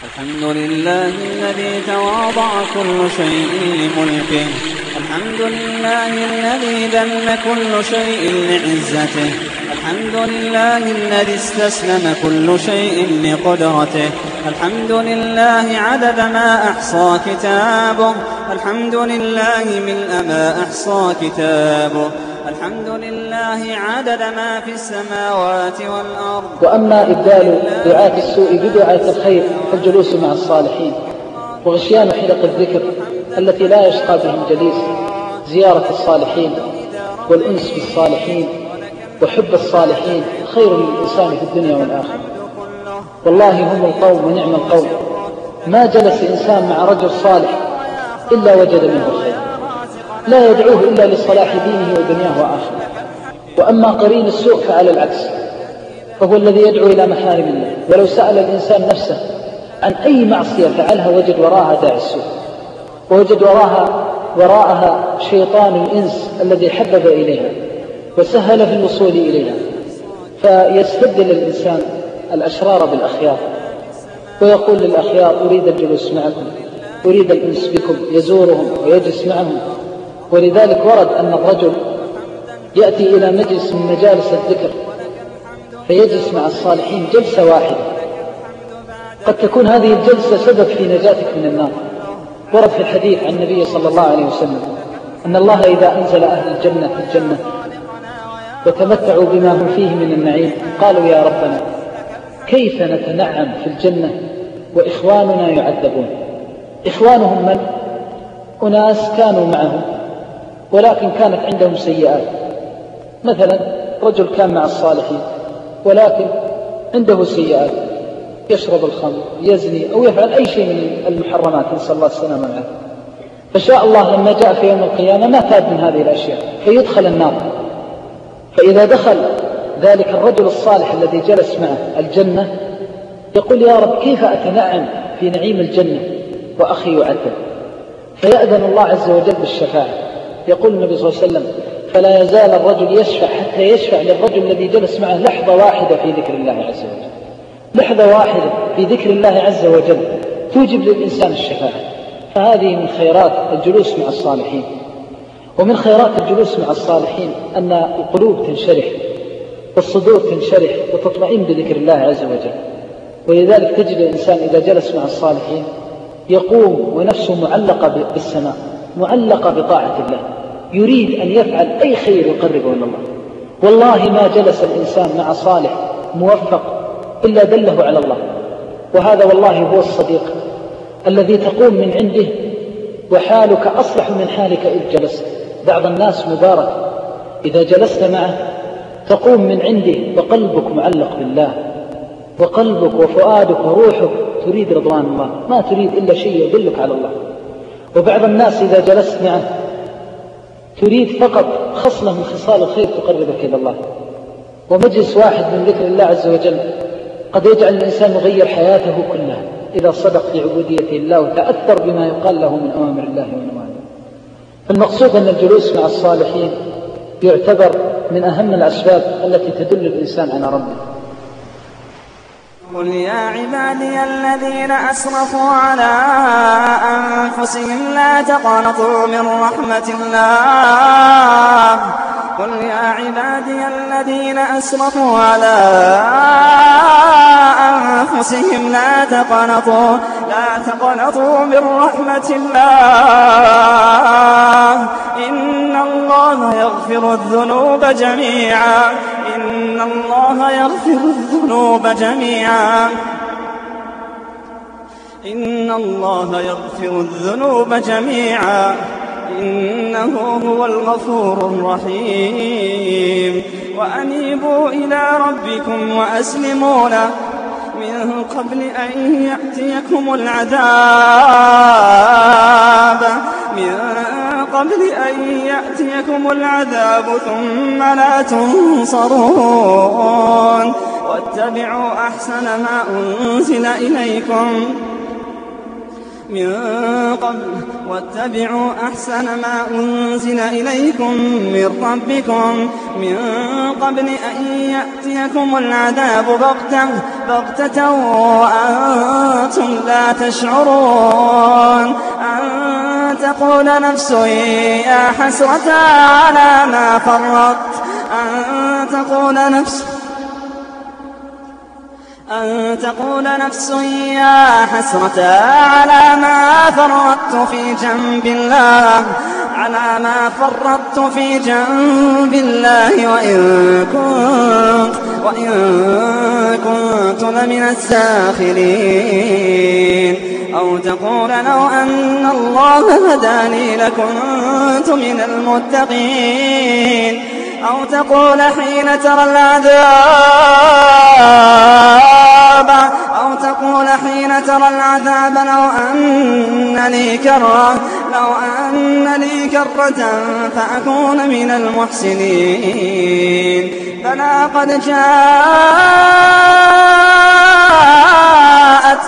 الحمد لله الذي تواضع كل شيء لملكه، الحمد لله الذي ذل كل شيء لعزته، الحمد لله الذي استسلم كل شيء لقدرته، الحمد لله عدد ما أحصى كتابه، الحمد لله ملء ما أحصى كتابه، الحمد لله عدد ما في السماوات والأرض. وأما إبدال دعاة السوء بدعاة الخير فالجلوس مع الصالحين وغشيان حلق الذكر التي لا يشقى بهم جليس، زيارة الصالحين والأنس بالصالحين وحب الصالحين خير للإنسان في الدنيا والآخرة. والله هم القوم ونعم القوم، ما جلس إنسان مع رجل صالح إلا وجد منه خير، لا يدعوه إلا لصلاح دينه ودنياه وآخره. وأما قرين السوء فعلى العكس، فهو الذي يدعو إلى محارم الله، ولو سأل الإنسان نفسه عن أي معصية فعلها وجد وراءها داعي السوء، ووجد وراءها شيطان الإنس الذي حبب إليها وسهل في الوصول إليها، فيستبدل الإنسان الأشرار بالأخيار ويقول للأخيار أريد الجلوس معكم، أريد الأنس بكم، يزورهم ويجلس معهم. ولذلك ورد أن الرجل يأتي إلى مجلس من مجالس الذكر فيجلس مع الصالحين جلسة واحدة، قد تكون هذه الجلسة سبب في نجاتك من النار. ورد في الحديث عن النبي صلى الله عليه وسلم أن الله إذا أنزل أهل الجنة في الجنة وتمتعوا بما هم فيه من النعيم قالوا يا ربنا كيف نتنعم في الجنة وإخواننا يعذبون. إخوانهم من؟ أناس كانوا معهم ولكن كانت عندهم سيئات، مثلا رجل كان مع الصالحين ولكن عنده سيئات، يشرب الخمر، يزني، أو يفعل أي شيء من المحرمات، نسأل الله السلامة والعافية. فشاء الله لما جاء في يوم القيامة ما تاب من هذه الأشياء فيدخل النار. فإذا دخل ذلك الرجل الصالح الذي جلس معه الجنة يقول يا رب كيف أتنعم في نعيم الجنة وأخي يعذب، فيأذن الله عز وجل بالشفاعة. يقول النبي صلى الله عليه وسلم فلا يزال الرجل يشفع حتى يشفع للرجل الذي جلس معه لحظة واحدة في ذكر الله عز وجل، لحظة واحدة في ذكر الله عز وجل توجب للإنسان الشفاعة. فهذه من خيرات الجلوس مع الصالحين. ومن خيرات الجلوس مع الصالحين أن القلوب تنشرح والصدور تنشرح وتطمئن بذكر الله عز وجل. ولذلك تجد الإنسان إذا جلس مع الصالحين يقوم ونفسه معلقة بالسماء، معلقة بطاعة الله، يريد أن يفعل أي خير يقربه إلى الله. والله ما جلس الإنسان مع صالح موفق إلا دله على الله. وهذا والله هو الصديق الذي تقوم من عنده وحالك أصلح من حالك إذ جلست. بعض الناس مبارك إذا جلست معه تقوم من عنده وقلبك معلق بالله، وقلبك وفؤادك وروحك تريد رضوان الله، ما تريد إلا شيء يدلك على الله. وبعض الناس إذا جلست معه تريد فقط خصلة من خصال الخير تقربك إلى الله. ومجلس واحد من ذكر الله عز وجل قد يجعل الإنسان يغير حياته كلها إذا صدق في عبودية الله وتأثر بما يقال له من أوامر الله ونواهيه. فالمقصود أن الجلوس مع الصالحين يعتبر من أهم الأسباب التي تدل الإنسان على ربه. قل يا عبادي الذين أسرفوا على أنفسهم لا تقنطوا من رحمة الله، قل يا عبادي الذين أسرفوا على أنفسهم لا تقنطوا من رحمة الله، إن الله يغفر الذنوب جميعا، إن الله يغفر الذنوب جميعا، إن الله يغفر الذنوب جميعا، إنه هو الغفور الرحيم. وأنيبوا إلى ربكم وأسلموا له من قبل أن يأتيكم العذاب ثم لا تنصرون. واتبعوا أحسن ما أنزل إليكم من ربكم من قبل أن يأتيكم العذاب بغتة بغتة وأنتم لا تشعرون، أن تقول نفس يا حسرة على ما فرطت، أن تقول نفس يا حسرة على ما فرطت في جنب الله، على ما فرطت في جنب الله، وإن كنت لمن الساخرين. أو تقول لو أن الله هداني لكنت من المتقين. أو تقول حين ترى العذاب لو أن لي كرة فأكون من المحسنين. بلى قد جاءتك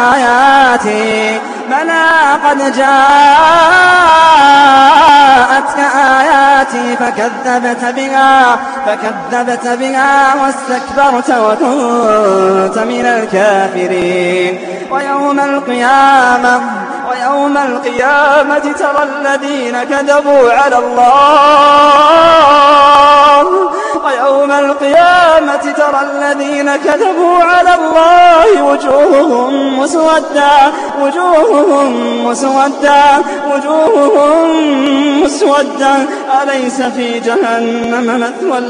آياتي فكذبت بها واستكبرت وكنت من الكافرين. ويوم القيامة ترى الذين كذبوا على الله وجوههم مسودة أليس في جهنم مثوى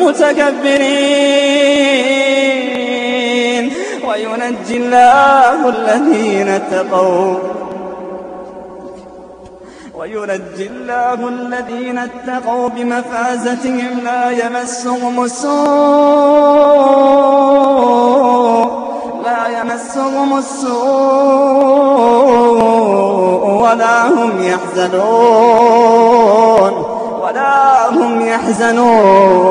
للمتكبرين. وينجي الله الذين اتقوا بمفازتهم لا يمسهم السوء ولا هم يحزنون.